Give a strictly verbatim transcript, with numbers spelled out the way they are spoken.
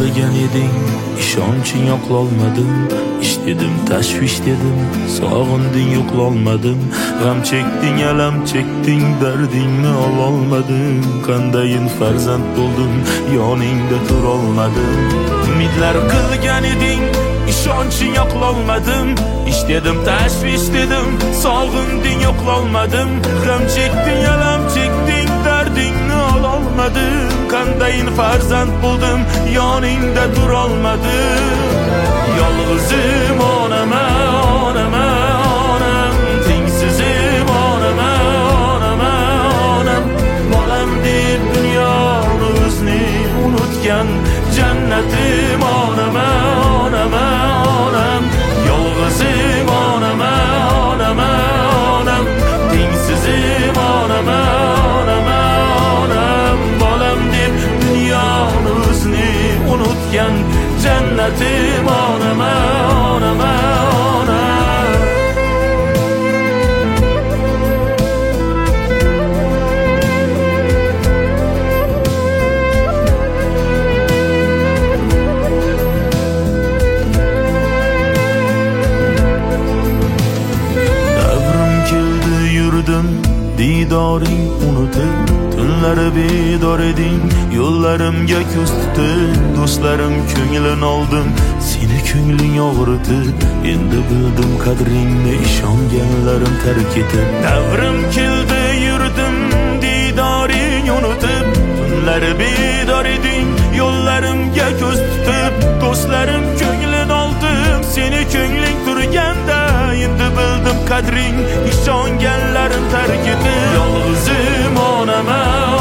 qilgan eding, ishonching yo'qolmadim. Ish dedim, tashvish dedim, sog'inding yo'qolmadim. G'am chekding, alam chekding, dardingni ololmadim. Qandayin farzand bo'ldim, yoningda turolmadim. Umidlar qilgan eding, ishonching yo'qolmadim. Ish dedim, tashvish dedim, sog'inding yo'qolmadim. G'am chekding, alam chekding, dardingni ololmadim. Qandayin farzand bo'ldim, yoningda turolmadim. Yolg'izim onama, onama, onam, tengsizim onama, onama, onam. Bolam deb dunyoni o'zni unutgan jannatim onama, onama, onam. Yolg'izim onama, onama, onam, tengsizim onama, onama, onam. Bolam deb dunyoni o'zni unutgan jannatim onama, onama, onam. Davrim keldi yurdim, didoring unutib. Tunlari bedor eding, yo'llarimga ko'z tutib. Do'stlarim ko'nglin oldim, seni ko'ngling og'ritib. Endi bildim qadringni, ishonganlarim tark etib. Davrim keldi yurdim, didoring unutib. Tunlari bedor eding, yo'llarimga ko'z tutib. Do'stlarim ko'nglin oldim, seni ko'ngling turganda. Endi bildim qadring, ishonganlarim tark etib. Yolg'izim onama,